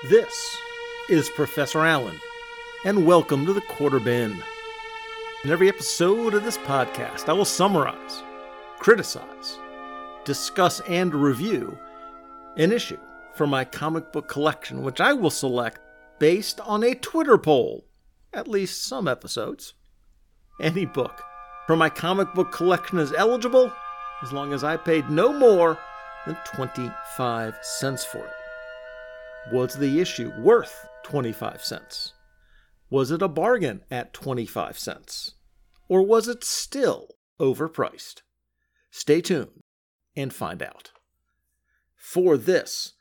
This is Professor Allen, and welcome to the Quarter Bin. In every episode of this podcast, I will summarize, criticize, discuss, and review an issue from my comic book collection, which I will select based on a Twitter poll, at least some episodes. Any book from my comic book collection is eligible as long as I paid no more than 25 cents for it. Was the issue worth 25 cents? Was it a bargain at 25 cents? Or was it still overpriced? Stay tuned and find out. For this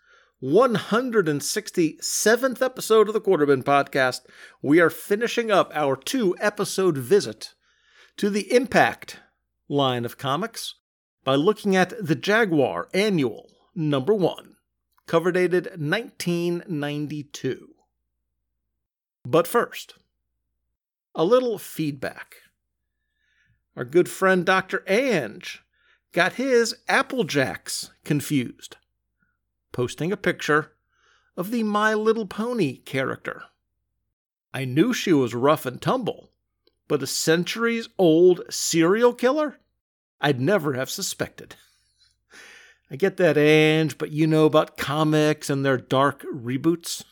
167th episode of the Quarter Bin Podcast, we are finishing up our 2-episode visit to the Impact line of comics by looking at the Jaguar Annual number 1, cover dated 1992. But first, a little feedback. Our good friend Dr. Ange got his Apple Jacks confused, posting a picture of the My Little Pony character. I knew she was rough and tumble, but a centuries-old serial killer? I'd never have suspected. I get that, Ange, but you know about comics and their dark reboots?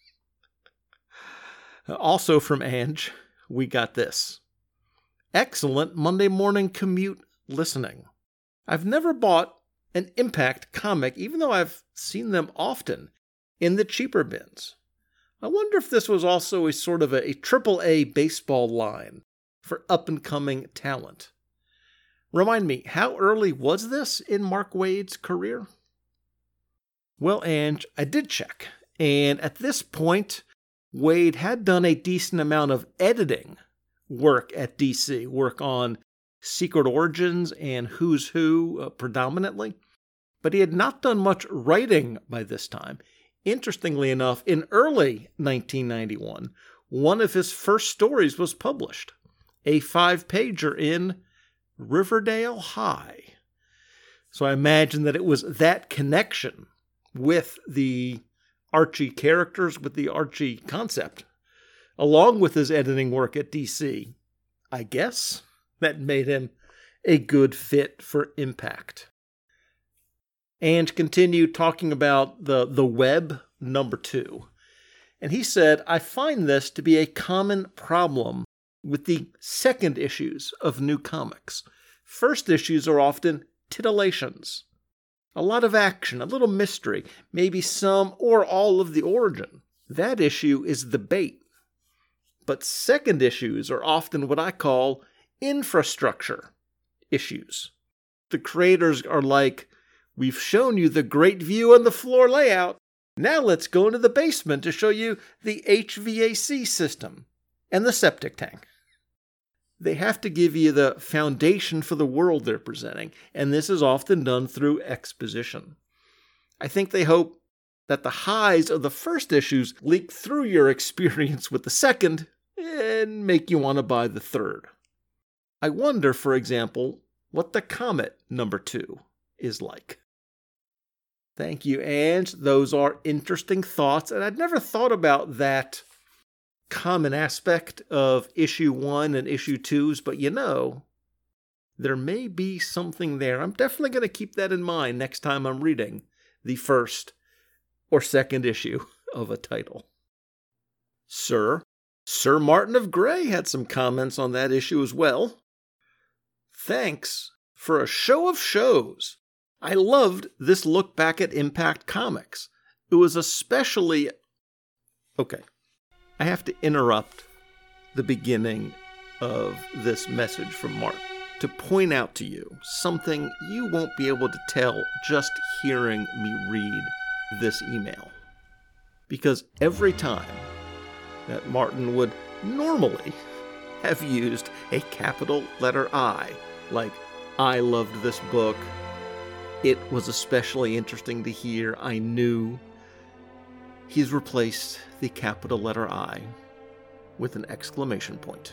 Also from Ange, we got this. Excellent Monday morning commute listening. I've never bought an Impact comic, even though I've seen them often in the cheaper bins. I wonder if this was also a sort of a AAA baseball line for up-and-coming talent. Remind me, how early was this in Mark Waid's career? Well, Ange, I did check, and at this point, Waid had done a decent amount of editing work at DC, work on Secret Origins and Who's Who predominantly, but he had not done much writing by this time. Interestingly enough, in early 1991, one of his first stories was published, a 5-pager in Riverdale High. So I imagine that it was that connection with the Archie characters, with the Archie concept, along with his editing work at DC, I guess, that made him a good fit for Impact. And continued talking about the Web number 2. And he said, I find this to be a common problem with the second issues of new comics. First issues are often titillations. A lot of action, a little mystery, maybe some or all of the origin. That issue is the bait. But second issues are often what I call infrastructure issues. The creators are like, we've shown you the great view and the floor layout. Now let's go into the basement to show you the HVAC system and the septic tank. They have to give you the foundation for the world they're presenting, and this is often done through exposition. I think they hope that the highs of the first issues leak through your experience with the second and make you want to buy the third. I wonder, for example, what the Comet number 2 is like. Thank you, Ange. Those are interesting thoughts, and I'd never thought about that common aspect of issue 1 and issue 2's, but there may be something there. I'm definitely going to keep that in mind next time I'm reading the first or second issue of a title. Sir Martin of Grey had some comments on that issue as well. Thanks for a show of shows. I loved this look back at Impact Comics. It was especially... Okay, I have to interrupt the beginning of this message from Mark to point out to you something you won't be able to tell just hearing me read this email. Because every time that Martin would normally have used a capital letter I, like, I loved this book, it was especially interesting to hear, I knew, he's replaced the capital letter I with an exclamation point.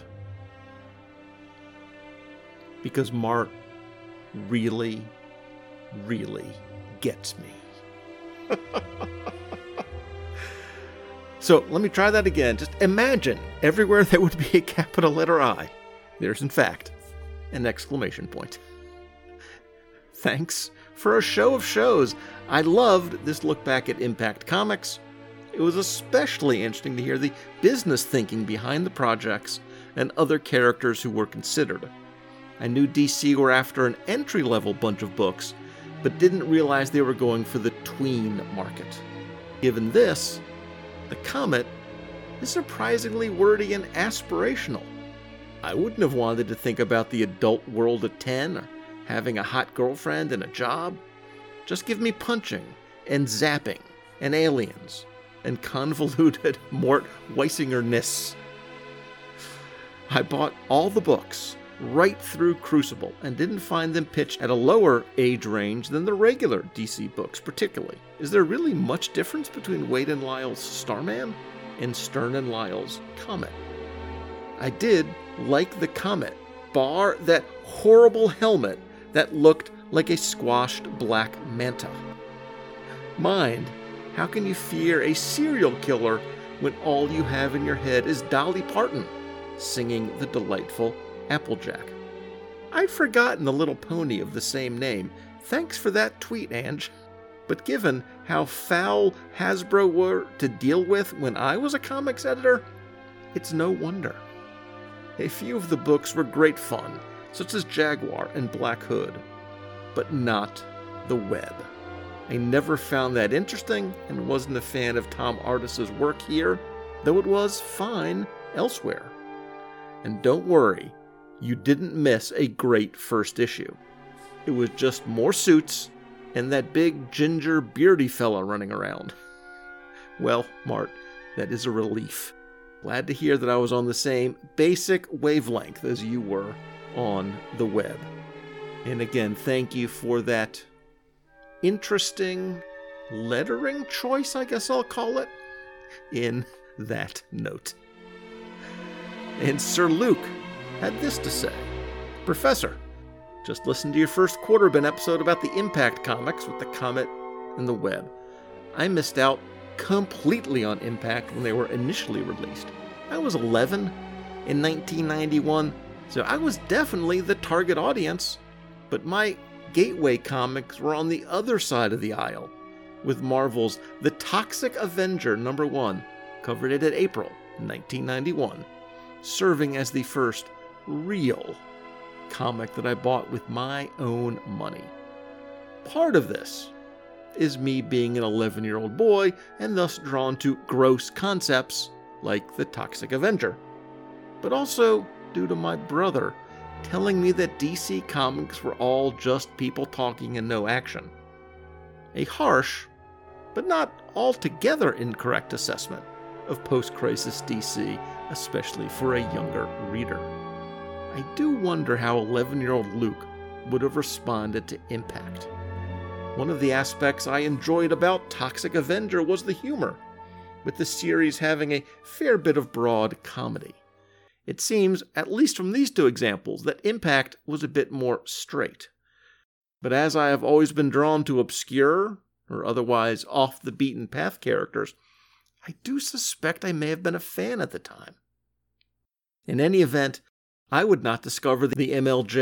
Because Mark really, really gets me. So let me try that again. Just imagine everywhere there would be a capital letter I, there's in fact an exclamation point. Thanks for a show of shows. I loved this look back at Impact Comics. It was especially interesting to hear the business thinking behind the projects and other characters who were considered. I knew DC were after an entry-level bunch of books, but didn't realize they were going for the tween market. Given this, the Comet is surprisingly wordy and aspirational. I wouldn't have wanted to think about the adult world at 10 or having a hot girlfriend and a job. Just give me punching and zapping and aliens and convoluted Mort Weisinger-ness. I bought all the books right through Crucible and didn't find them pitched at a lower age range than the regular DC books particularly. Is there really much difference between Wade and Lyle's Starman and Stern and Lyle's Comet? I did like the Comet, bar that horrible helmet that looked like a squashed black manta. Mind, how can you fear a serial killer when all you have in your head is Dolly Parton singing the delightful Applejack? I'd forgotten the little pony of the same name. Thanks for that tweet, Ange. But given how foul Hasbro were to deal with when I was a comics editor, it's no wonder. A few of the books were great fun, such as Jaguar and Black Hood, but not the Web. I never found that interesting and wasn't a fan of Tom Artis's work here, though it was fine elsewhere. And don't worry, you didn't miss a great first issue. It was just more suits and that big ginger beardy fella running around. Well, Mart, that is a relief. Glad to hear that I was on the same basic wavelength as you were on the Web. And again, thank you for that interesting lettering choice, I guess I'll call it, in that note. And Sir Luke had this to say. Professor, just listen to your first Quarter Bin episode about the Impact comics with the Comet and the Web. I missed out completely on Impact when they were initially released. I was 11 in 1991, so I was definitely the target audience, but my gateway comics were on the other side of the aisle, with Marvel's The Toxic Avenger #1, covered it in April 1991, serving as the first real comic that I bought with my own money. Part of this is me being an 11-year-old boy and thus drawn to gross concepts like The Toxic Avenger, but also due to my brother telling me that DC Comics were all just people talking and no action. A harsh, but not altogether incorrect assessment of post-crisis DC, especially for a younger reader. I do wonder how 11-year-old Luke would have responded to Impact. One of the aspects I enjoyed about Toxic Avenger was the humor, with the series having a fair bit of broad comedy. It seems, at least from these two examples, that Impact was a bit more straight. But as I have always been drawn to obscure, or otherwise off-the-beaten-path characters, I do suspect I may have been a fan at the time. In any event, I would not discover the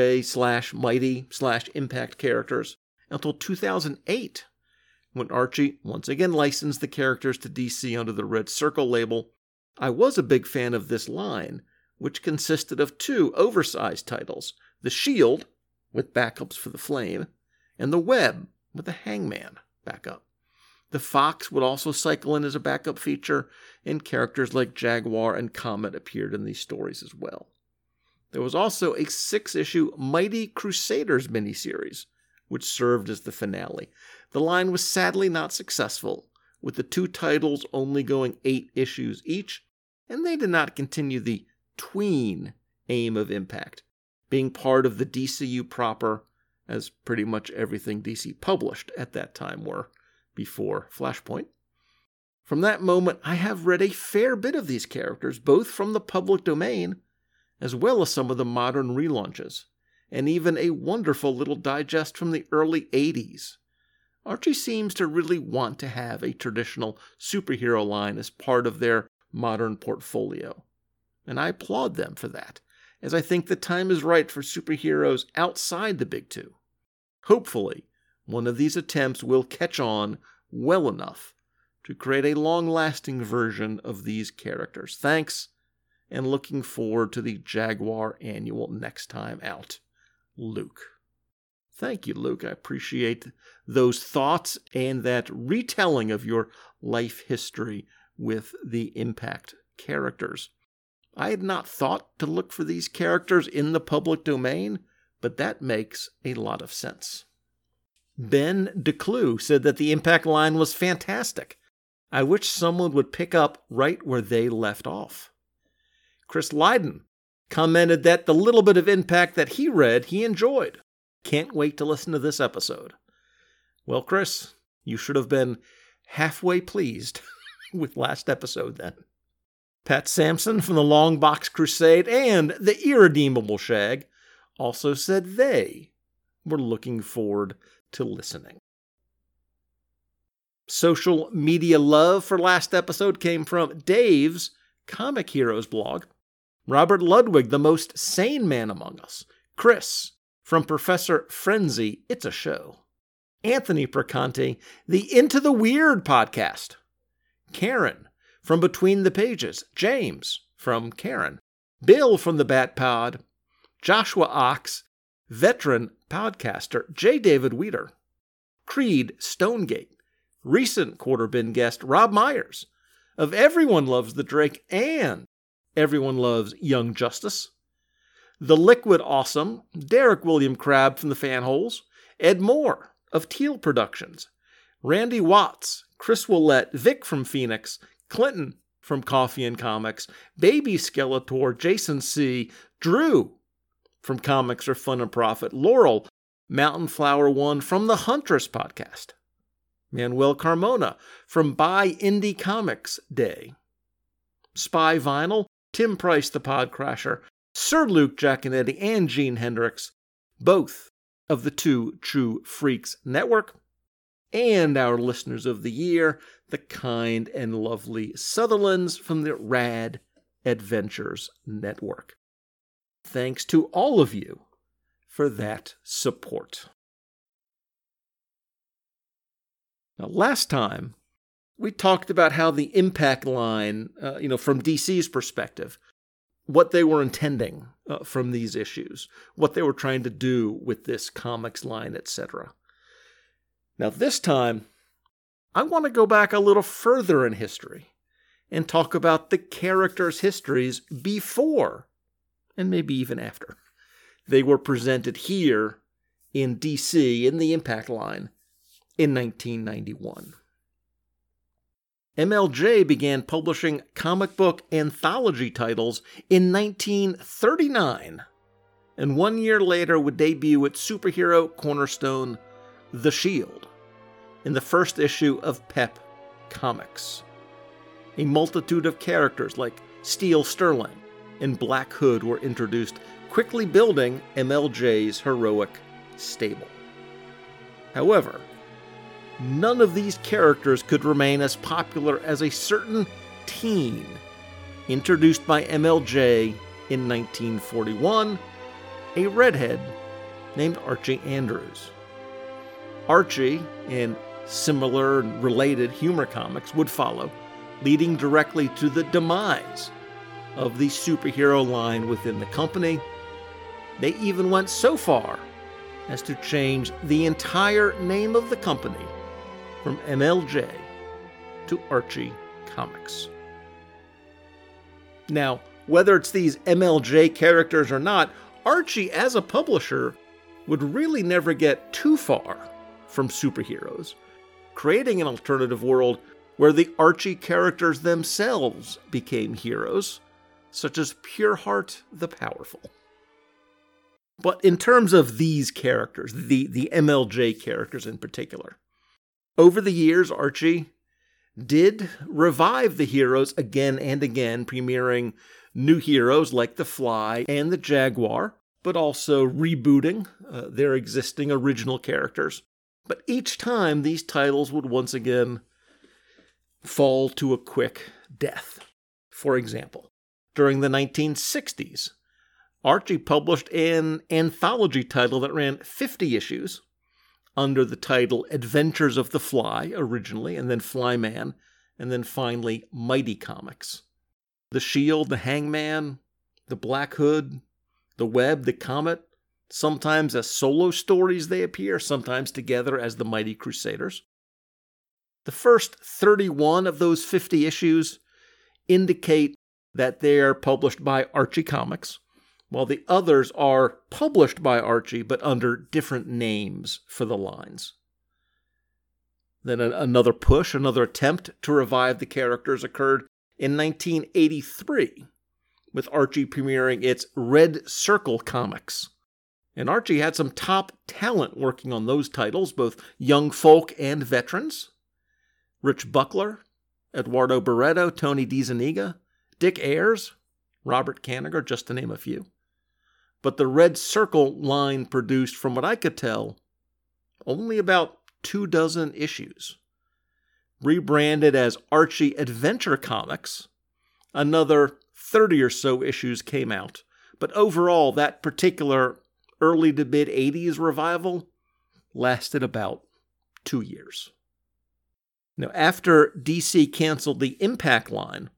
MLJ/Mighty/Impact characters until 2008, when Archie once again licensed the characters to DC under the Red Circle label. I was a big fan of this line, which consisted of two oversized titles, The Shield, with backups for the Flame, and The Web, with the Hangman backup. The Fox would also cycle in as a backup feature, and characters like Jaguar and Comet appeared in these stories as well. There was also a 6-issue Mighty Crusaders miniseries, which served as the finale. The line was sadly not successful, with the two titles only going 8 issues each, and they did not continue the tween aim of Impact, being part of the DCU proper, as pretty much everything DC published at that time were, before Flashpoint. From that moment, I have read a fair bit of these characters, both from the public domain, as well as some of the modern relaunches, and even a wonderful little digest from the early 80s. Archie seems to really want to have a traditional superhero line as part of their modern portfolio. And I applaud them for that, as I think the time is right for superheroes outside the big two. Hopefully, one of these attempts will catch on well enough to create a long-lasting version of these characters. Thanks, and looking forward to the Jaguar Annual next time out. Luke. Thank you, Luke. I appreciate those thoughts and that retelling of your life history with the Impact characters. I had not thought to look for these characters in the public domain, but that makes a lot of sense. Ben DeClue said that the Impact line was fantastic. I wish someone would pick up right where they left off. Chris Lydon commented that the little bit of Impact that he read, he enjoyed. Can't wait to listen to this episode. Well, Chris, you should have been halfway pleased with last episode then. Pat Sampson from the Long Box Crusade and the Irredeemable Shag also said they were looking forward to listening. Social media love for last episode came from Dave's Comic Heroes blog, Robert Ludwig, the most sane man among us, Chris from Professor Frenzy, It's a Show, Anthony Perconte, the Into the Weird podcast, Karen from Between the Pages, James from Karen, Bill from the Bat Pod, Joshua Ox, veteran podcaster J. David Weeder, Creed Stonegate, recent Quarter Bin guest Rob Myers, of Everyone Loves the Drake and Everyone Loves Young Justice, The Liquid Awesome, Derek William Crabb from the Fanholes, Ed Moore of Teal Productions, Randy Watts, Chris Willett, Vic from Phoenix, Clinton from Coffee and Comics, Baby Skeletor, Jason C., Drew from Comics for Fun and Profit, Laurel, Mountain Flower One from the Huntress podcast, Manuel Carmona from Buy Indie Comics Day, Spy Vinyl, Tim Price the Podcrasher, Sir Luke Giaconetti, and Gene Hendricks, both of the Two True Freaks Network, and our listeners of the year, the kind and lovely Sutherlands from the Rad Adventures Network. Thanks to all of you for that support. Now, last time, we talked about how the Impact line, from DC's perspective, what they were intending from these issues, what they were trying to do with this comics line, etc. Now, this time, I want to go back a little further in history and talk about the characters' histories before, and maybe even after, they were presented here in DC in the Impact line in 1991. MLJ began publishing comic book anthology titles in 1939, and 1 year later would debut its superhero cornerstone, The Shield, in the first issue of Pep Comics. A multitude of characters like Steel Sterling and Black Hood were introduced, quickly building MLJ's heroic stable. However, none of these characters could remain as popular as a certain teen introduced by MLJ in 1941, a redhead named Archie Andrews. Archie, and similar and related humor comics, would follow, leading directly to the demise of the superhero line within the company. They even went so far as to change the entire name of the company from MLJ to Archie Comics. Now, whether it's these MLJ characters or not, Archie as a publisher would really never get too far from superheroes, creating an alternative world where the Archie characters themselves became heroes, such as Pureheart the Powerful. But in terms of these characters, the MLJ characters in particular, over the years, Archie did revive the heroes again and again, premiering new heroes like the Fly and the Jaguar, but also rebooting their existing original characters, But each time, these titles would once again fall to a quick death. For example, during the 1960s, Archie published an anthology title that ran 50 issues under the title Adventures of the Fly originally, and then Flyman, and then finally Mighty Comics. The Shield, the Hangman, the Black Hood, the Web, the Comet, sometimes as solo stories they appear, sometimes together as the Mighty Crusaders. The first 31 of those 50 issues indicate that they are published by Archie Comics, while the others are published by Archie but under different names for the lines. Then another push, another attempt to revive the characters occurred in 1983, with Archie premiering its Red Circle Comics. And Archie had some top talent working on those titles, both young folk and veterans. Rich Buckler, Eduardo Barreto, Tony DiZuniga, Dick Ayers, Robert Kanigher, just to name a few. But the Red Circle line produced, from what I could tell, only about 24 issues. Rebranded as Archie Adventure Comics, another 30 or so issues came out. But overall, that particular early to mid-80s revival lasted about 2 years. Now, after DC canceled the Impact line,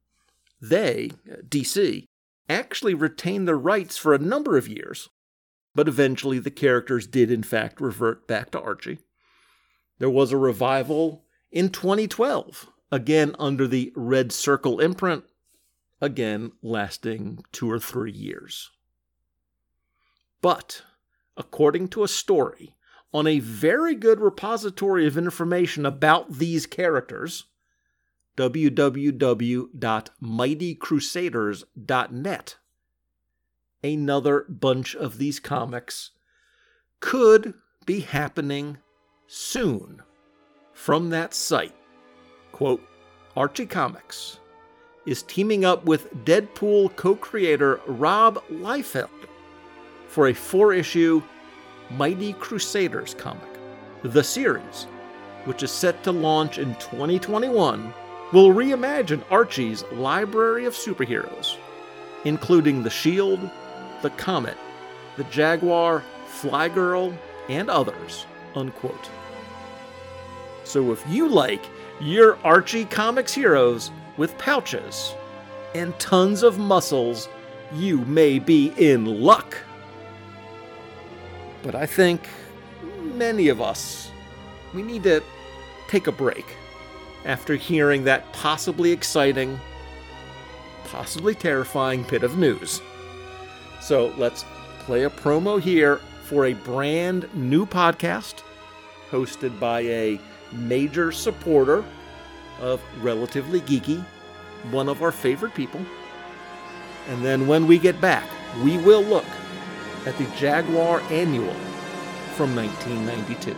DC, actually retained the rights for a number of years, but eventually the characters did in fact revert back to Archie. There was a revival in 2012, again under the Red Circle imprint, again lasting 2 or 3 years. But, according to a story on a very good repository of information about these characters, www.mightycrusaders.net, another bunch of these comics could be happening soon. From that site, quote, Archie Comics is teaming up with Deadpool co-creator Rob Liefeld for a 4-issue Mighty Crusaders comic. The series, which is set to launch in 2021, will reimagine Archie's library of superheroes, including the Shield, the Comet, the Jaguar, Flygirl, and others, unquote. So if you like your Archie Comics heroes with pouches and tons of muscles, you may be in luck. But I think many of us, we need to take a break after hearing that possibly exciting, possibly terrifying bit of news. So let's play a promo here for a brand new podcast hosted by a major supporter of Relatively Geeky, one of our favorite people. And then when we get back, we will look at the Jaguar Annual from 1992.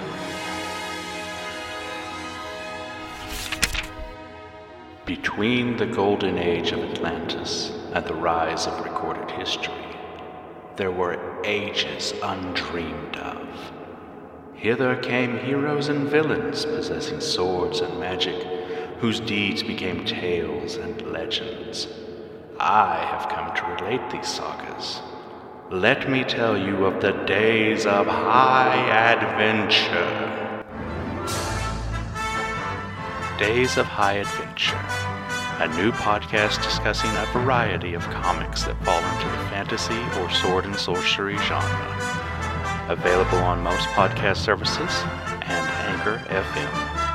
Between the golden age of Atlantis and the rise of recorded history, there were ages undreamed of. Hither came heroes and villains possessing swords and magic, whose deeds became tales and legends. I have come to relate these sagas. Let me tell you of the days of high adventure. Days of High Adventure, a new podcast discussing a variety of comics that fall into the fantasy or sword and sorcery genre. Available on most podcast services and Anchor FM.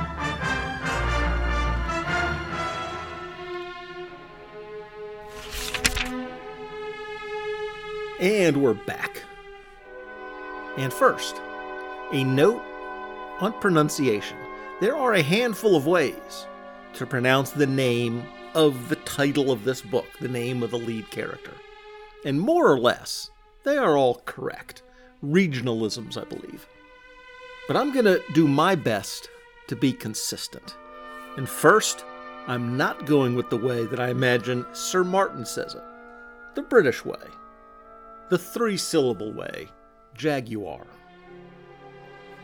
And we're back. And first, a note on pronunciation. There are a handful of ways to pronounce the name of the title of this book, the name of the lead character. And more or less, they are all correct. Regionalisms, I believe. But I'm going to do my best to be consistent. And first, I'm not going with the way that I imagine Sir Martin says it. The British way. The 3-syllable way. Jaguar.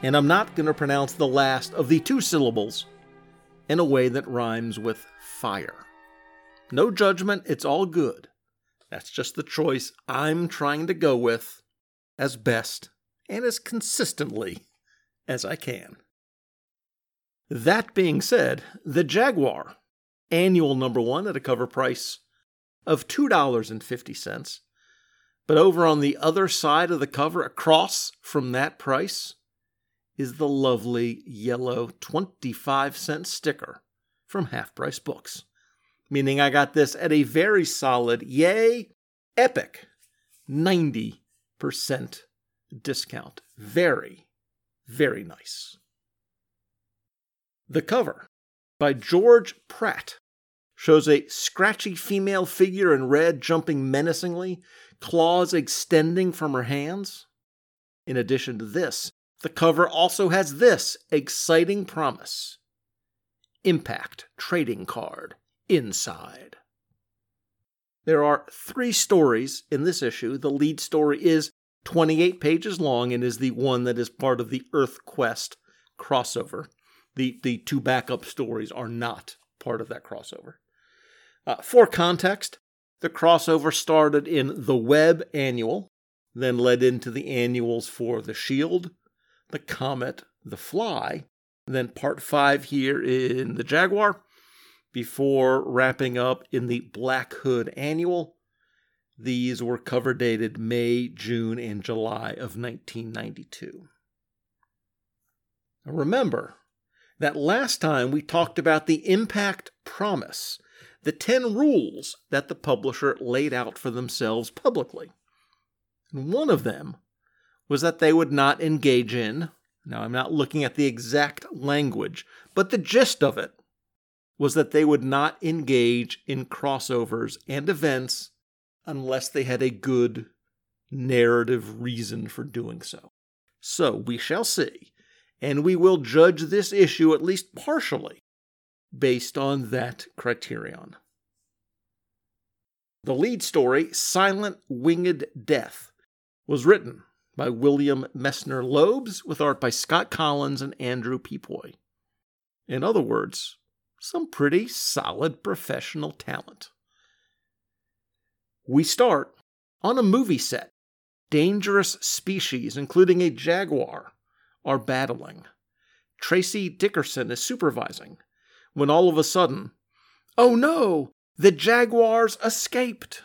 And I'm not going to pronounce the last of the 2 syllables in a way that rhymes with fire. No judgment, it's all good. That's just the choice I'm trying to go with as best and as consistently as I can. That being said, the Jaguar, annual number 1 at a cover price of $2.50. But over on the other side of the cover, across from that price, is the lovely yellow 25-cent sticker from Half Price Books. Meaning I got this at a very solid, yay, epic 90% discount. Very, very nice. The cover, by George Pratt, shows a scratchy female figure in red jumping menacingly, claws extending from her hands. In addition to this, the cover also has this exciting promise: Impact trading card inside. There are 3 stories in this issue. The lead story is 28 pages long and is the one that is part of the EarthQuest crossover. The 2 backup stories are not part of that crossover. For context, the crossover started in the Web Annual, then led into the annuals for the Shield, the Comet, the Fly, then part 5 here in the Jaguar, before wrapping up in the Black Hood Annual. These were cover dated May, June, and July of 1992. Now remember that last time we talked about the Impact Promise, the 10 rules that the publisher laid out for themselves publicly. And one of them was that they would not engage in, now I'm not looking at the exact language, but the gist of it was that they would not engage in crossovers and events unless they had a good narrative reason for doing so. So we shall see, and we will judge this issue at least partially based on that criterion. The lead story, Silent Winged Death, was written by William Messner Loebs with art by Scott Collins and Andrew Peepoy. In other words, some pretty solid professional talent. We start on a movie set. Dangerous species, including a jaguar, are battling. Tracy Dickerson is supervising, when all of a sudden, oh no, the jaguars escaped.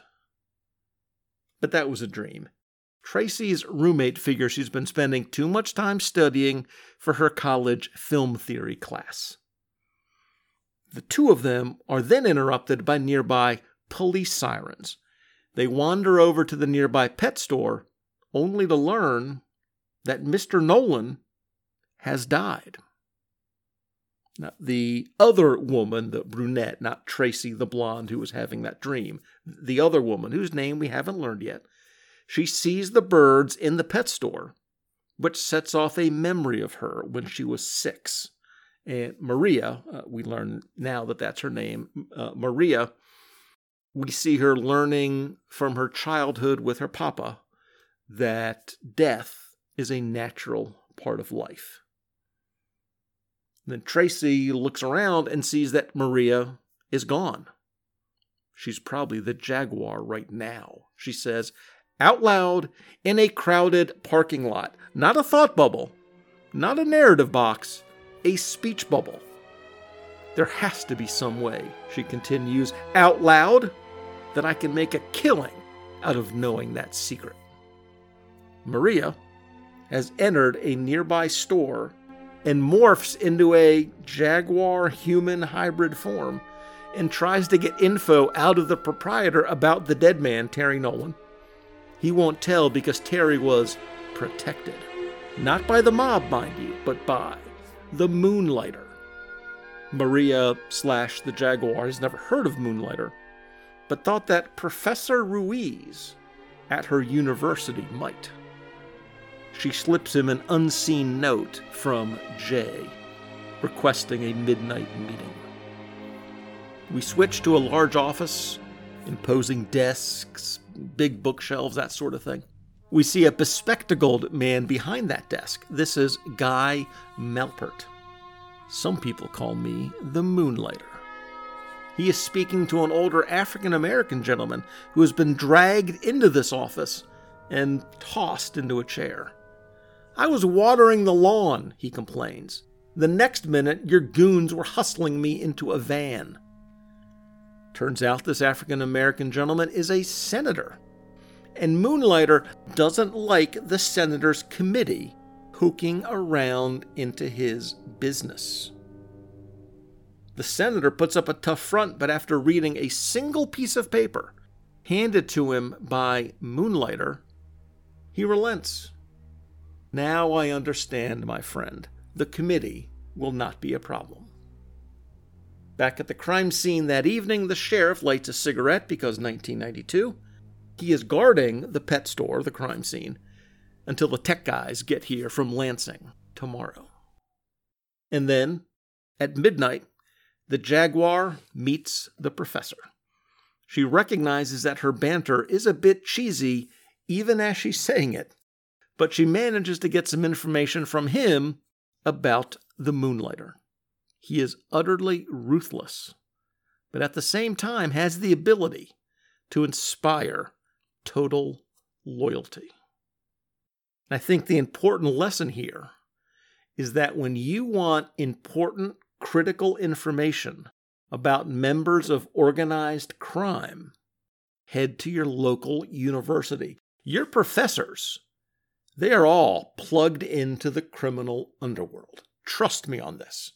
But that was a dream. Tracy's roommate figures she's been spending too much time studying for her college film theory class. The 2 of them are then interrupted by nearby police sirens. They wander over to the nearby pet store, only to learn that Mr. Nolan has died. Now, the other woman, the brunette, not Tracy the blonde who was having that dream, the other woman, whose name we haven't learned yet, she sees the birds in the pet store, which sets off a memory of her when she was 6. And Maria, we learn now that that's her name, Maria, we see her learning from her childhood with her papa that death is a natural part of life. Then Tracy looks around and sees that Maria is gone. She's probably the jaguar right now, she says out loud in a crowded parking lot. Not a thought bubble, not a narrative box, a speech bubble. There has to be some way, she continues out loud, that I can make a killing out of knowing that secret. Maria has entered a nearby store and morphs into a jaguar-human hybrid form and tries to get info out of the proprietor about the dead man, Terry Nolan. He won't tell because Terry was protected. Not by the mob, mind you, but by the Moonlighter. Maria / the Jaguar has never heard of Moonlighter, but thought that Professor Ruiz at her university might. She slips him an unseen note from Jay, requesting a midnight meeting. We switch to a large office, imposing desks, big bookshelves, that sort of thing. We see a bespectacled man behind that desk. This is Guy Melpert. Some people call me the Moonlighter. He is speaking to an older African-American gentleman who has been dragged into this office and tossed into a chair. "I was watering the lawn," he complains. "The next minute, your goons were hustling me into a van." Turns out this African-American gentleman is a senator. And Moonlighter doesn't like the senator's committee poking around into his business. The senator puts up a tough front, but after reading a single piece of paper handed to him by Moonlighter, he relents. "Now I understand, my friend. The committee will not be a problem." Back at the crime scene that evening, the sheriff lights a cigarette because 1992. He is guarding the pet store, the crime scene, until the tech guys get here from Lansing tomorrow. And then, at midnight, the Jaguar meets the professor. She recognizes that her banter is a bit cheesy, even as she's saying it, but she manages to get some information from him about the Moonlighter. He is utterly ruthless, but at the same time has the ability to inspire total loyalty. I think the important lesson here is that when you want important, critical information about members of organized crime, head to your local university. Your professors, they are all plugged into the criminal underworld. Trust me on this.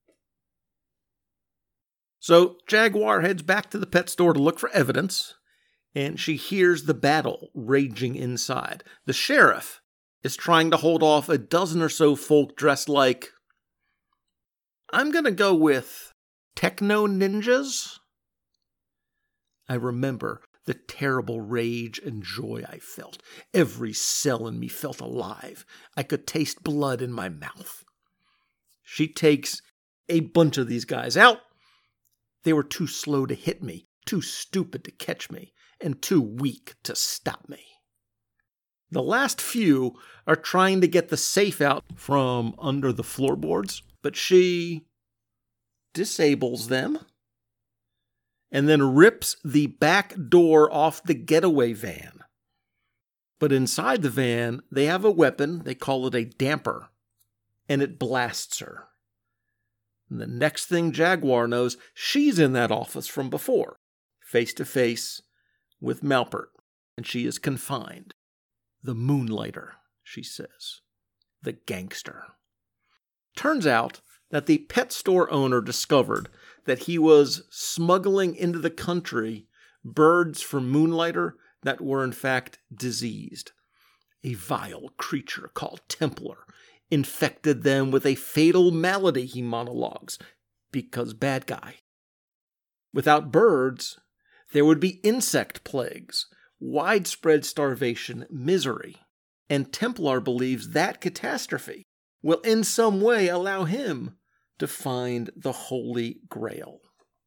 So Jaguar heads back to the pet store to look for evidence, and she hears the battle raging inside. The sheriff is trying to hold off a dozen or so folk dressed like, I'm going to go with techno ninjas. I remember the terrible rage and joy I felt. Every cell in me felt alive. I could taste blood in my mouth. She takes a bunch of these guys out. They were too slow to hit me, too stupid to catch me, and too weak to stop me. The last few are trying to get the safe out from under the floorboards, but she disables them and then rips the back door off the getaway van. But inside the van, they have a weapon, they call it a damper, and it blasts her. And the next thing Jaguar knows, she's in that office from before, face to face with Melpert, and she is confined. The Moonlighter, she says. The gangster. Turns out that the pet store owner discovered that he was smuggling into the country birds from Moonlighter that were in fact diseased. A vile creature called Templar infected them with a fatal malady, he monologues, because bad guy. Without birds, there would be insect plagues, widespread starvation, misery, and Templar believes that catastrophe will in some way allow him to find the Holy Grail.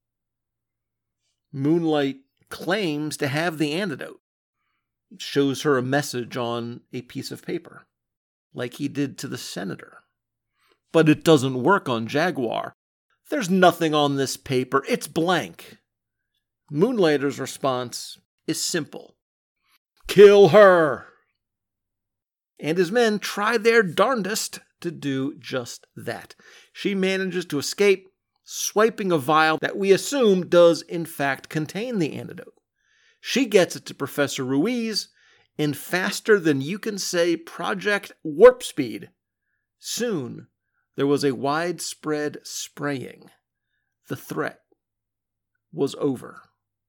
Moonlight claims to have the antidote. It shows her a message on a piece of paper, like he did to the senator. But it doesn't work on Jaguar. There's nothing on this paper. It's blank. Moonlighter's response is simple. Kill her! And his men try their darndest to do just that. She manages to escape, swiping a vial that we assume does in fact contain the antidote. She gets it to Professor Ruiz in faster than you can say Project Warp Speed. Soon, there was a widespread spraying. The threat was over.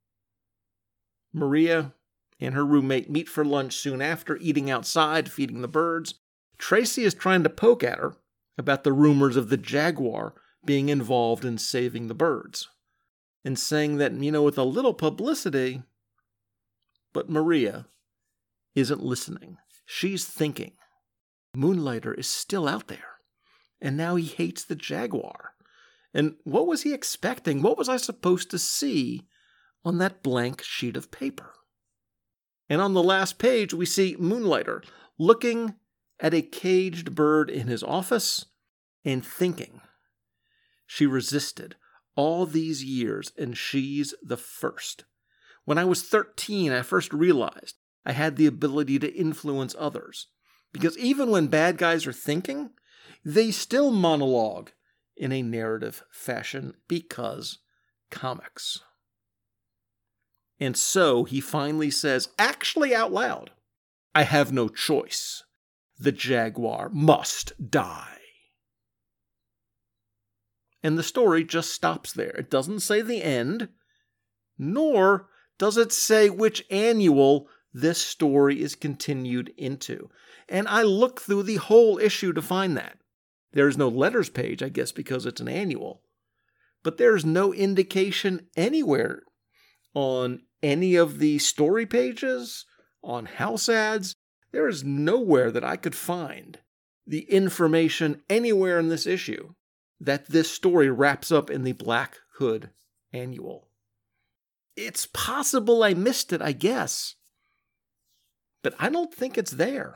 Maria and her roommate meet for lunch soon after, eating outside, feeding the birds. Tracy is trying to poke at her about the rumors of the Jaguar being involved in saving the birds, and saying that, with a little publicity. But Maria isn't listening. She's thinking. Moonlighter is still out there, and now he hates the Jaguar. And what was he expecting? What was I supposed to see on that blank sheet of paper? And on the last page, we see Moonlighter looking at a caged bird in his office and thinking. She resisted all these years, and she's the first. When I was 13, I first realized I had the ability to influence others. Because even when bad guys are thinking, they still monologue in a narrative fashion because comics. And so he finally says, actually out loud, I have no choice. The Jaguar must die. And the story just stops there. It doesn't say the end, nor does it say which annual this story is continued into. And I looked through the whole issue to find that. There is no letters page, I guess, because it's an annual. But there's no indication anywhere on any of the story pages, on house ads. There is nowhere that I could find the information anywhere in this issue that this story wraps up in the Black Hood annual. It's possible I missed it, I guess. But I don't think it's there.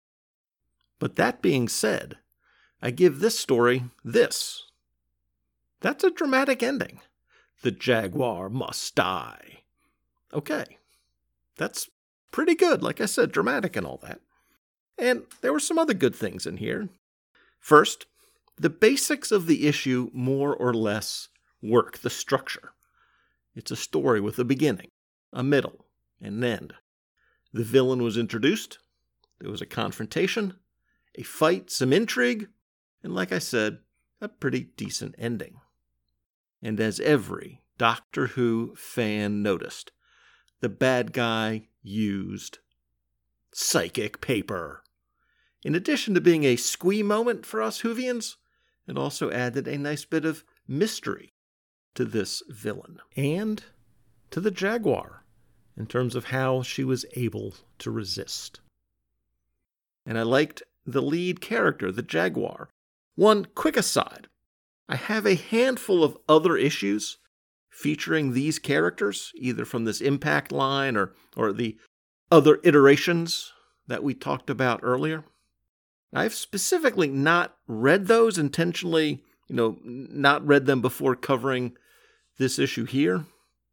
But that being said, I give this story this. That's a dramatic ending. The Jaguar must die. Okay. That's pretty good. Like I said, dramatic and all that. And there were some other good things in here. First, the basics of the issue more or less work. The structure. It's a story with a beginning, a middle, and an end. The villain was introduced. There was a confrontation, a fight, some intrigue, and like I said, a pretty decent ending. And as every Doctor Who fan noticed, the bad guy used psychic paper. In addition to being a squee moment for us Whovians, it also added a nice bit of mystery to this villain and to the Jaguar in terms of how she was able to resist. And I liked the lead character, the Jaguar. One quick aside, I have a handful of other issues featuring these characters, either from this Impact line or the other iterations that we talked about earlier. I've specifically not read those intentionally, not read them before covering this issue here.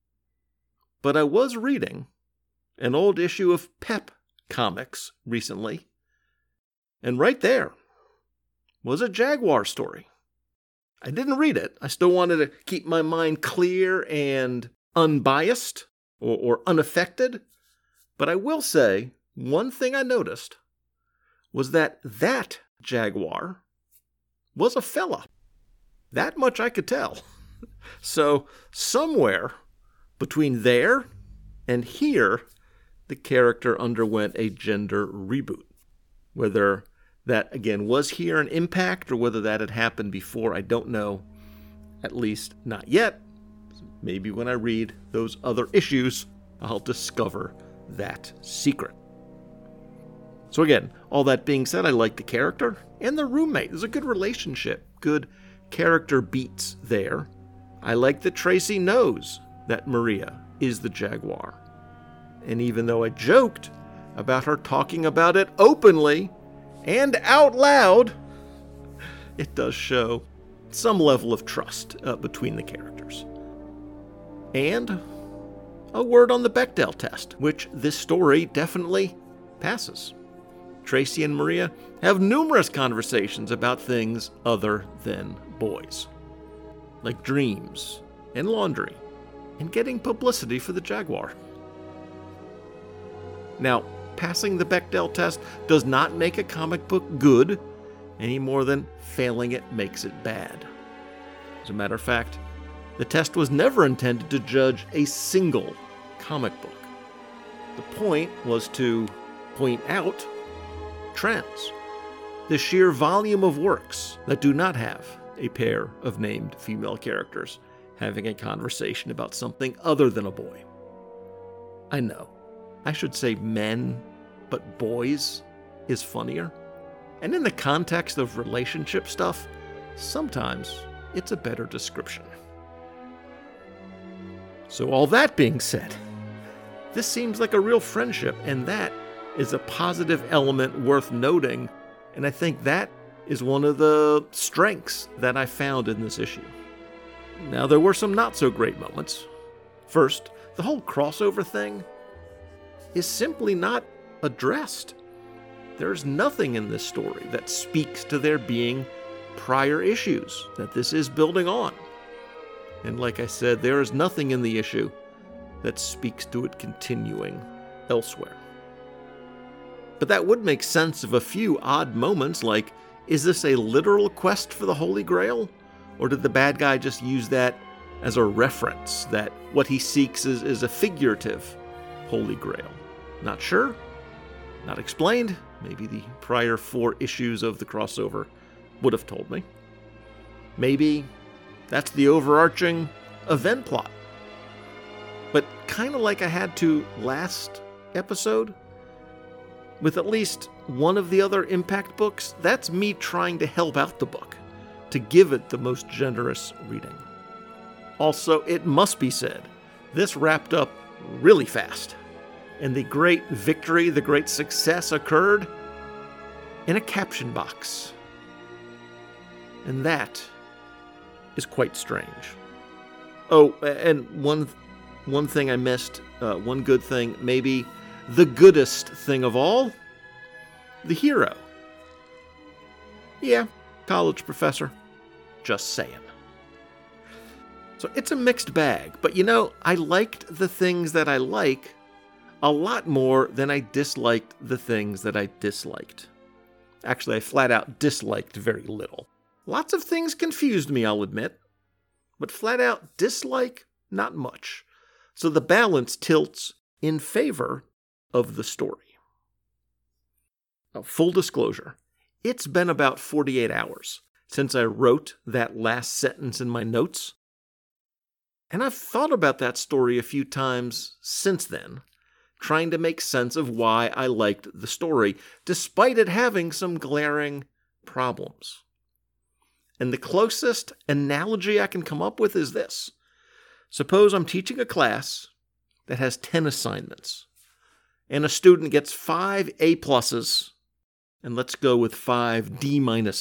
But I was reading an old issue of Pep Comics recently, and right there was a Jaguar story. I didn't read it. I still wanted to keep my mind clear and unbiased or unaffected. But I will say, one thing I noticed was that Jaguar was a fella. That much I could tell. So somewhere between there and here, the character underwent a gender reboot. Whether that, again, was here an Impact or whether that had happened before, I don't know. At least not yet. Maybe when I read those other issues, I'll discover that secret. So again, all that being said, I like the character and the roommate. There's a good relationship, good character beats there. I like that Tracy knows that Maria is the Jaguar. And even though I joked about her talking about it openly and out loud, it does show some level of trust between the characters. And a word on the Bechdel test, which this story definitely passes. Tracy and Maria have numerous conversations about things other than boys, like dreams and laundry and getting publicity for the Jaguar. Now, passing the Bechdel test does not make a comic book good any more than failing it makes it bad. As a matter of fact, the test was never intended to judge a single comic book. The point was to point out trends, the sheer volume of works that do not have a pair of named female characters having a conversation about something other than a boy. I know, I should say men, but boys is funnier. And in the context of relationship stuff, sometimes it's a better description. So all that being said, This seems like a real friendship, and that is a positive element worth noting, and I think that is one of the strengths that I found in this issue. Now, there were some not-so-great moments. First, the whole crossover thing is simply not addressed. There's nothing in this story that speaks to there being prior issues that this is building on. And like I said, there is nothing in the issue that speaks to it continuing elsewhere. But that would make sense of a few odd moments, like, is this a literal quest for the Holy Grail? Or did the bad guy just use that as a reference, that what he seeks is a figurative Holy Grail? Not sure. Not explained. Maybe the prior 4 issues of the crossover would have told me. Maybe that's the overarching event plot. But kind of like I had to last episode, with at least one of the other Impact books, that's me trying to help out the book, to give it the most generous reading. Also, it must be said, this wrapped up really fast, and the great victory, the great success occurred in a caption box. And that is quite strange. Oh, and one thing I missed, one good thing, maybe the goodest thing of all, the hero. Yeah, college professor. Just saying. So it's a mixed bag, but I liked the things that I like a lot more than I disliked the things that I disliked. Actually, I flat out disliked very little. Lots of things confused me, I'll admit, but flat out dislike, not much. So the balance tilts in favor of the story. Now, full disclosure, it's been about 48 hours since I wrote that last sentence in my notes, and I've thought about that story a few times since then, trying to make sense of why I liked the story, despite it having some glaring problems. And the closest analogy I can come up with is this. Suppose I'm teaching a class that has 10 assignments, and a student gets 5 A+, and let's go with 5 D-.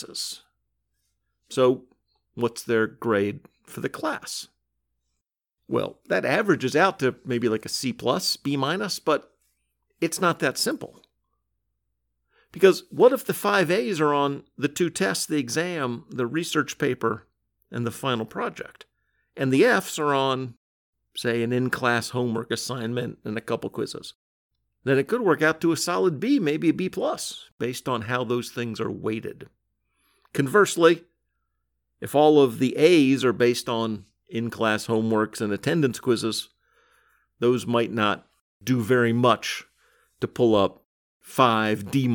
So, what's their grade for the class? Well, that averages out to maybe like a C+, B-, but it's not that simple. Because what if the 5 A's are on the 2 tests, the exam, the research paper, and the final project, and the F's are on, say, an in-class homework assignment and a couple quizzes? Then it could work out to a solid B, maybe a B+, based on how those things are weighted. Conversely, if all of the A's are based on in-class homeworks and attendance quizzes, those might not do very much to pull up 5 D-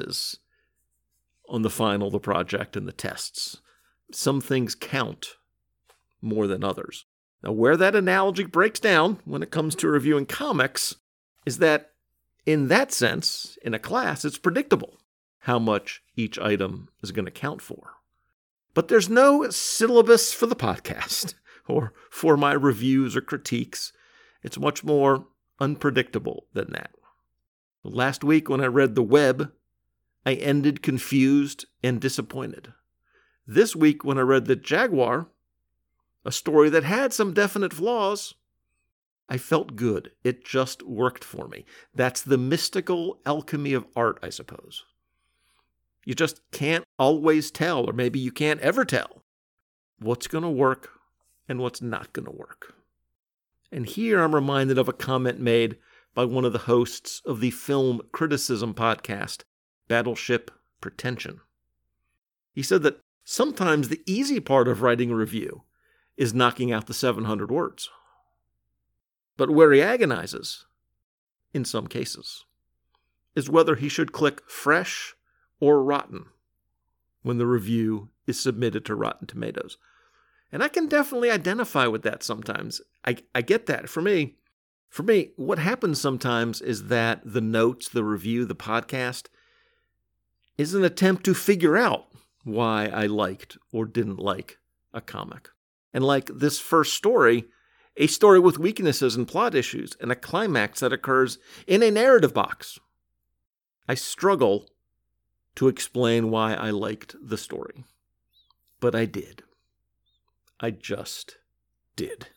on the final, the project, and the tests. Some things count more than others. Now, where that analogy breaks down when it comes to reviewing comics is that, in that sense, in a class, it's predictable how much each item is going to count for. But there's no syllabus for the podcast or for my reviews or critiques. It's much more unpredictable than that. Last week when I read The Web, I ended confused and disappointed. This week when I read The Jaguar, a story that had some definite flaws, I felt good. It just worked for me. That's the mystical alchemy of art, I suppose. You just can't always tell, or maybe you can't ever tell, what's going to work and what's not going to work. And here I'm reminded of a comment made by one of the hosts of the film criticism podcast, Battleship Pretension. He said that sometimes the easy part of writing a review is knocking out the 700 words. But where he agonizes, in some cases, is whether he should click fresh or rotten when the review is submitted to Rotten Tomatoes. And I can definitely identify with that sometimes. I get that. For me, what happens sometimes is that the notes, the review, the podcast is an attempt to figure out why I liked or didn't like a comic. And like this first story, A story with weaknesses and plot issues, and a climax that occurs in a narrative box. I struggle to explain why I liked the story, but I did. I just did.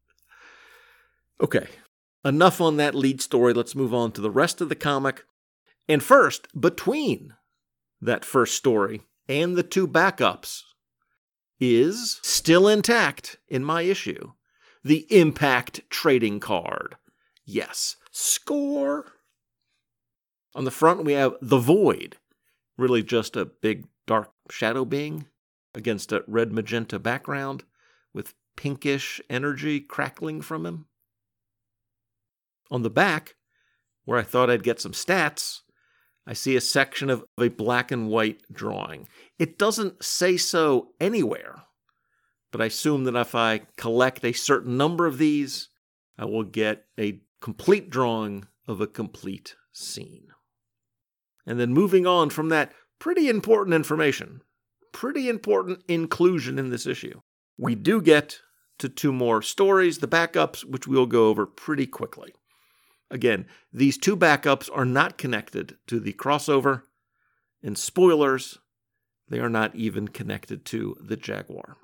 Okay, enough on that lead story. Let's move on to the rest of the comic. And first, between that first story and the two backups is still intact in my issue. The Impact trading card. Yes, score. On the front, we have the Void. Really just a big dark shadow being against a red magenta background with pinkish energy crackling from him. On the back, where I thought I'd get some stats, I see a section of a black and white drawing. It doesn't say so anywhere, but I assume that if I collect a certain number of these, I will get a complete drawing of a complete scene. And then moving on from that pretty important information, pretty important inclusion in this issue, we do get to two more stories, the backups, which we'll go over pretty quickly. Again, these two backups are not connected to the crossover, and spoilers, they are not even connected to the Jaguar.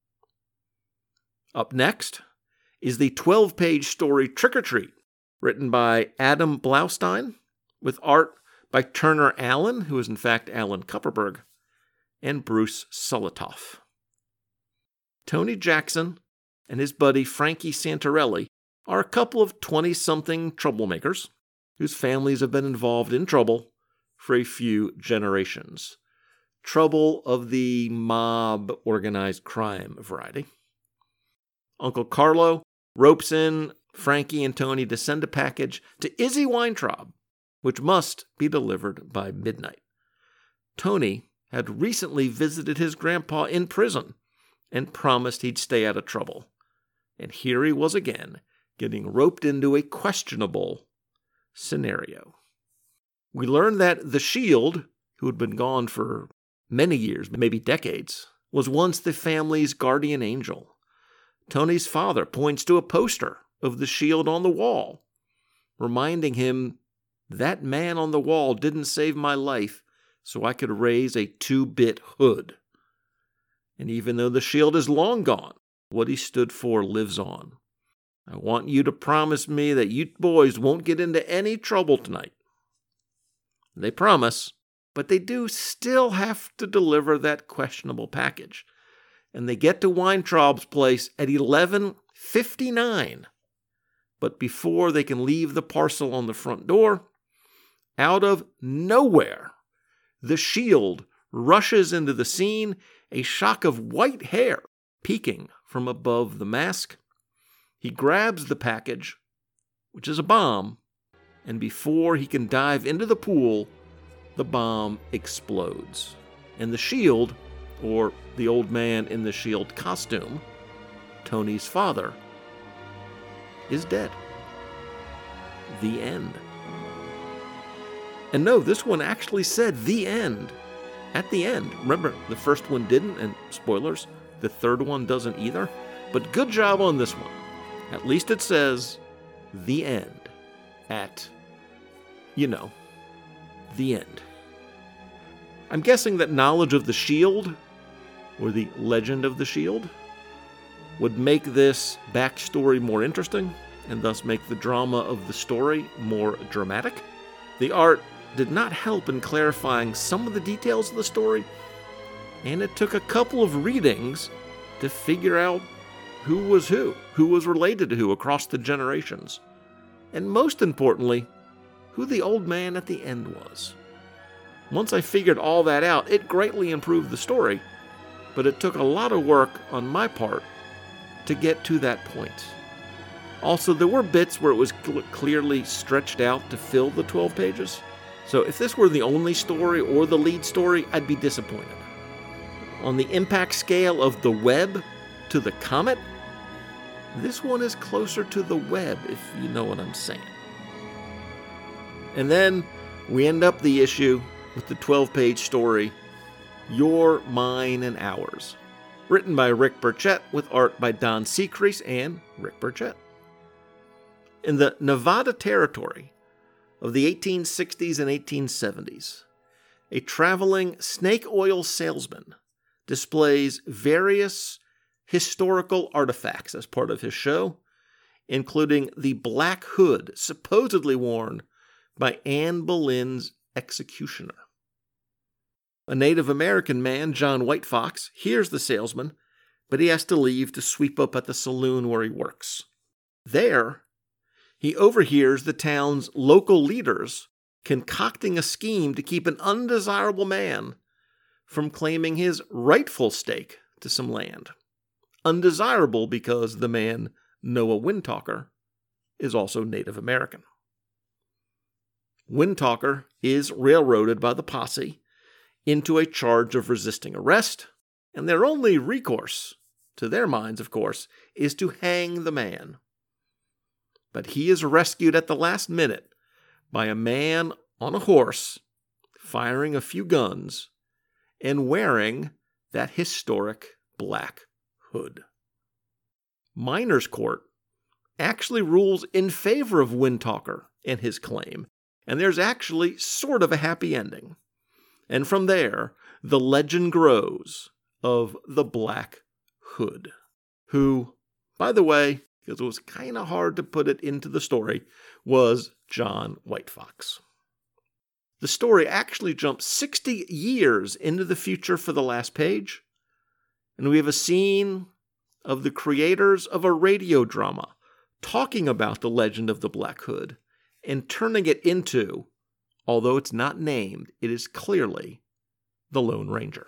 Up next is the 12-page story Trick or Treat, written by Adam Blaustein, with art by Turner Allen, who is in fact Alan Kupperberg, and Bruce Solitoff. Tony Jackson and his buddy Frankie Santarelli are a couple of 20-something troublemakers whose families have been involved in trouble for a few generations. Trouble of the mob organized crime variety. Uncle Carlo ropes in Frankie and Tony to send a package to Izzy Weintraub, which must be delivered by midnight. Tony had recently visited his grandpa in prison and promised he'd stay out of trouble. And here he was again, getting roped into a questionable scenario. We learn that the Shield, who had been gone for many years, maybe decades, was once the family's guardian angel. Tony's father points to a poster of the Shield on the wall, reminding him, that man on the wall didn't save my life so I could raise a 2-bit hood. And even though the Shield is long gone, what he stood for lives on. I want you to promise me that you boys won't get into any trouble tonight. They promise, but they do still have to deliver that questionable package. And they get to Weintraub's place at 11:59. But before they can leave the parcel on the front door, out of nowhere, the Shield rushes into the scene, a shock of white hair peeking from above the mask. He grabs the package, which is a bomb, and before he can dive into the pool, the bomb explodes. And the Shield, or the old man in the Shield costume, Tony's father, is dead. The end. And no, this one actually said the end at the end. Remember, the first one didn't, and spoilers, the third one doesn't either. But good job on this one. At least it says the end at, the end. I'm guessing that knowledge of the Shield, or the legend of the Shield, would make this backstory more interesting, and thus make the drama of the story more dramatic. The art did not help in clarifying some of the details of the story, and it took a couple of readings to figure out who was related to who across the generations, and most importantly, who the old man at the end was. Once I figured all that out, it greatly improved the story, but it took a lot of work on my part to get to that point. Also, there were bits where it was clearly stretched out to fill the 12 pages. So if this were the only story or the lead story, I'd be disappointed. On the impact scale of the web to the comet, this one is closer to the web, if you know what I'm saying. And then we end up the issue with the 12-page story, Your, Mine, and Ours, written by Rick Burchett with art by Don Secrease and Rick Burchett. In the Nevada Territory of the 1860s and 1870s, a traveling snake oil salesman displays various historical artifacts as part of his show, including the black hood supposedly worn by Anne Boleyn's executioner. A Native American man, John White Fox, hears the salesman, but he has to leave to sweep up at the saloon where he works. There, he overhears the town's local leaders concocting a scheme to keep an undesirable man from claiming his rightful stake to some land. Undesirable because the man, Noah Windtalker, is also Native American. Windtalker is railroaded by the posse into a charge of resisting arrest, and their only recourse, to their minds, of course, is to hang the man. But he is rescued at the last minute by a man on a horse, firing a few guns, and wearing that historic black hood. Miners' Court actually rules in favor of Windtalker and his claim, and there's actually sort of a happy ending. And from there, the legend grows of the Black Hood, who, by the way, because it was kind of hard to put it into the story, was John White Fox. The story actually jumps 60 years into the future for the last page, and we have a scene of the creators of a radio drama talking about the legend of the Black Hood and turning it into, although it's not named, it is clearly the Lone Ranger.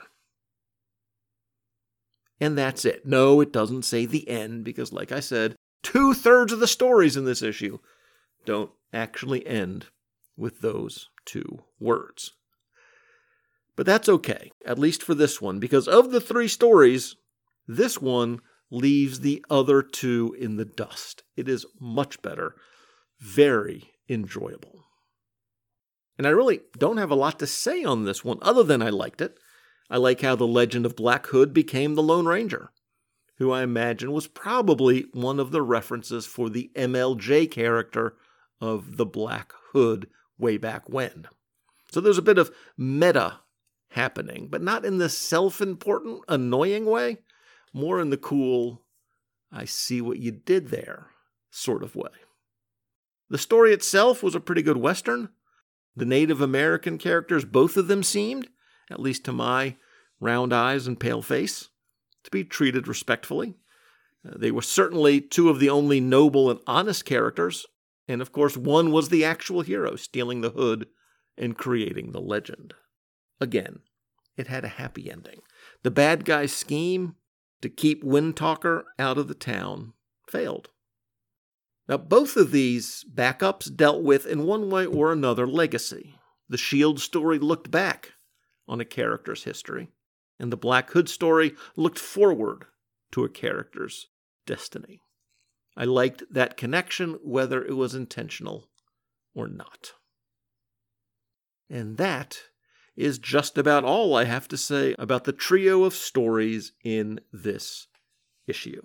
And that's it. No, it doesn't say the end, because like I said, 2/3 of the stories in this issue don't actually end with those two words. But that's okay, at least for this one, because of the 3 stories, this one leaves the other 2 in the dust. It is much better, very enjoyable. And I really don't have a lot to say on this one, other than I liked it. I like how the legend of Black Hood became the Lone Ranger, who I imagine was probably one of the references for the MLJ character of the Black Hood way back when. So there's a bit of meta happening, but not in the self-important, annoying way, more in the cool, I see what you did there sort of way. The story itself was a pretty good Western. The Native American characters, both of them seemed, at least to my round eyes and pale face, to be treated respectfully. They were certainly 2 of the only noble and honest characters, and of course one was the actual hero, stealing the hood and creating the legend. Again, it had a happy ending. The bad guy's scheme to keep Windtalker out of the town failed. Now, both of these backups dealt with, in one way or another, legacy. The Shield story looked back on a character's history, and the Black Hood story looked forward to a character's destiny. I liked that connection, whether it was intentional or not. And that is just about all I have to say about the trio of stories in this issue.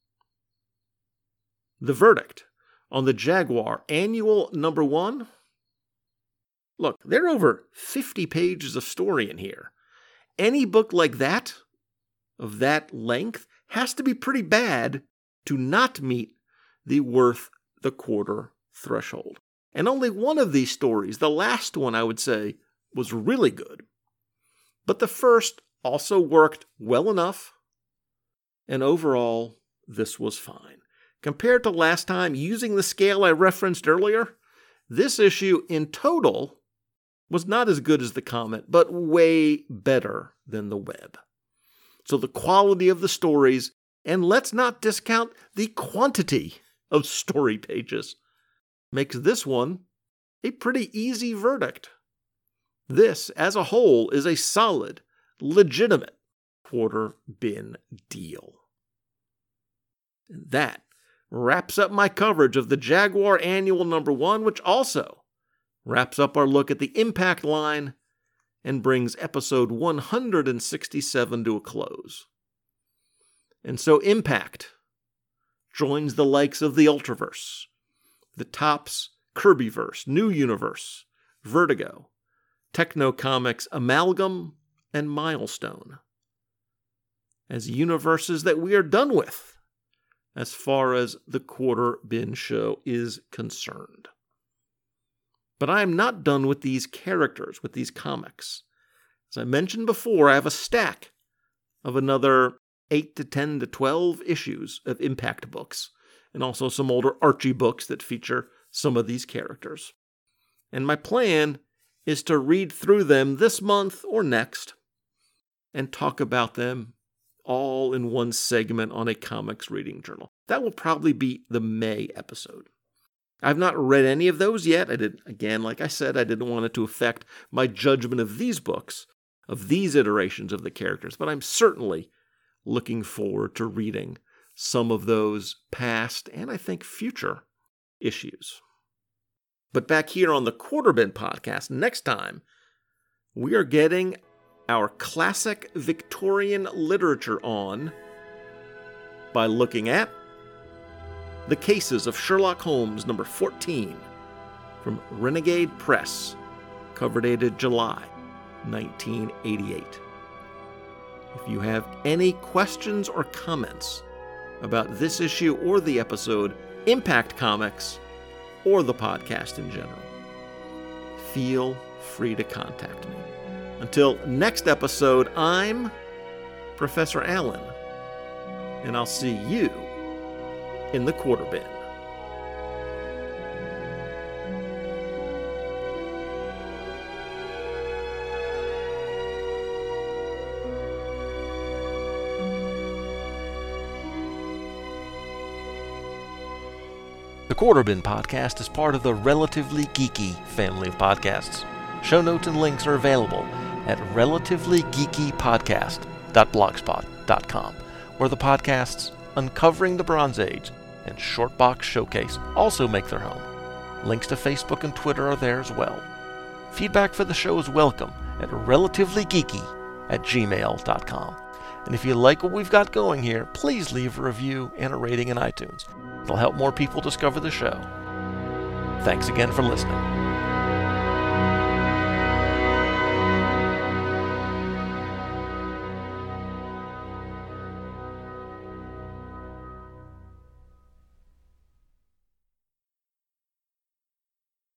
The verdict on the Jaguar Annual number 1? Look, there are over 50 pages of story in here. Any book like that, of that length, has to be pretty bad to not meet the worth the quarter threshold. And only one of these stories, the last one I would say, was really good. But the first also worked well enough, and overall, this was fine. Compared to last time, using the scale I referenced earlier, this issue in total was not as good as the Comet, but way better than the Web. So the quality of the stories, and let's not discount the quantity of story pages, makes this one a pretty easy verdict. This, as a whole, is a solid, legitimate quarter bin deal. And that wraps up my coverage of the Jaguar Annual number 1, which also wraps up our look at the Impact line and brings episode 167 to a close. And so Impact joins the likes of the Ultraverse, the Topps Kirbyverse, New Universe, Vertigo, Techno Comics Amalgam, and Milestone as universes that we are done with as far as the Quarter Bin Show is concerned. But I am not done with these characters, with these comics. As I mentioned before, I have a stack of another 8 to 10 to 12 issues of Impact books, and also some older Archie books that feature some of these characters. And my plan is to read through them this month or next and talk about them all in one segment on a comics reading journal. That will probably be the May episode. I've not read any of those yet. Like I said, I didn't want it to affect my judgment of these books, of these iterations of the characters, but I'm certainly looking forward to reading some of those past and I think future issues. But back here on the Quarter Bin Podcast, next time, we are getting our classic Victorian literature on by looking at The Cases of Sherlock Holmes, number 14, from Renegade Press, cover dated July 1988. If you have any questions or comments about this issue or the episode, Impact Comics, or the podcast in general, feel free to contact me. Until next episode, I'm Professor Allen, and I'll see you in the Quarter Bin. The Quarter Bin Podcast is part of the Relatively Geeky family of podcasts. Show notes and links are available at relativelygeekypodcast.blogspot.com, where the podcasts Uncovering the Bronze Age and Shortbox Showcase also make their home. Links to Facebook and Twitter are there as well. Feedback for the show is welcome at relativelygeeky@gmail.com. And if you like what we've got going here, please leave a review and a rating in iTunes. It'll help more people discover the show. Thanks again for listening.